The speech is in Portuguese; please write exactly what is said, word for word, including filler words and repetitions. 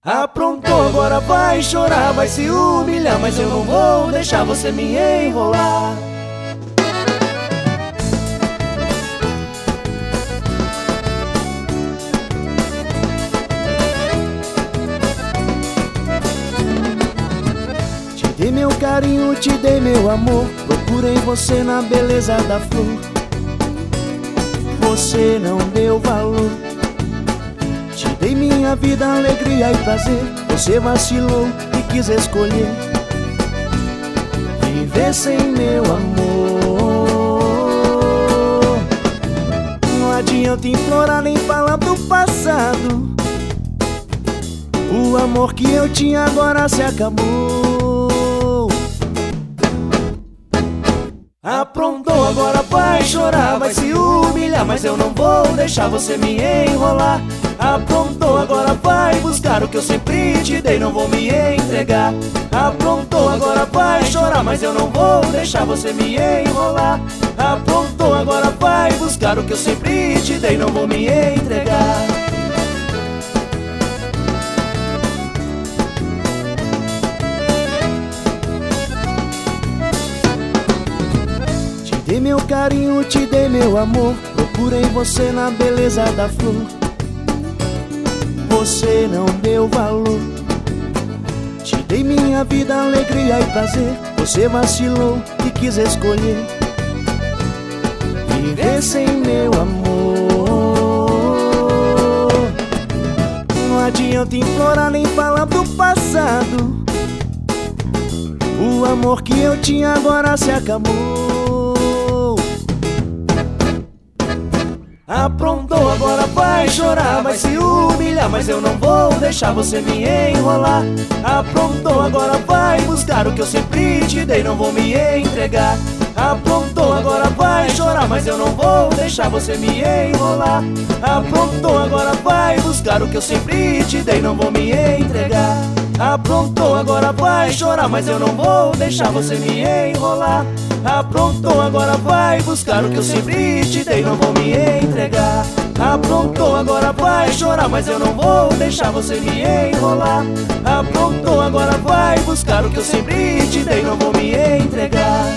Aprontou, agora vai chorar, vai se humilhar, mas eu não vou deixar você me enrolar. Te dei meu carinho, te dei meu amor, procurei você na beleza da flor. Você não deu valor. Te dei minha vida, alegria e prazer, você vacilou e quis escolher viver sem meu amor. Não adianta implorar nem falar do passado, o amor que eu tinha agora se acabou. Aprontou, agora vai chorar, vai se humilhar, mas eu não vou deixar você me enrolar. Aprontou, agora vai buscar o que eu sempre te dei, não vou me entregar. Aprontou, agora vai chorar, mas eu não vou deixar você me enrolar. Aprontou, agora vai buscar o que eu sempre te dei, não vou me entregar. Te dei meu carinho, te dei meu amor, procurei você na beleza da flor. Você não deu valor. Te dei minha vida, alegria e prazer, você vacilou e quis escolher viver sem meu amor. Não adianta implorar nem falar do passado, o amor que eu tinha agora se acabou. Aprontou, agora vai chorar, vai se humilhar, mas eu não vou deixar você me enrolar. Aprontou, agora vai buscar o que eu sempre te dei, não vou me entregar. Aprontou, agora vai chorar, mas eu não vou deixar você me enrolar. Aprontou, agora vai buscar o que eu sempre te dei, não vou me entregar. Aprontou, agora vai chorar, mas eu não vou deixar você me enrolar. Aprontou, agora vai buscar o que eu sempre te dei, não vou me entregar. Aprontou, agora vai chorar, mas eu não vou deixar você me enrolar. Aprontou, agora vai buscar o que eu sempre te dei, não vou me entregar.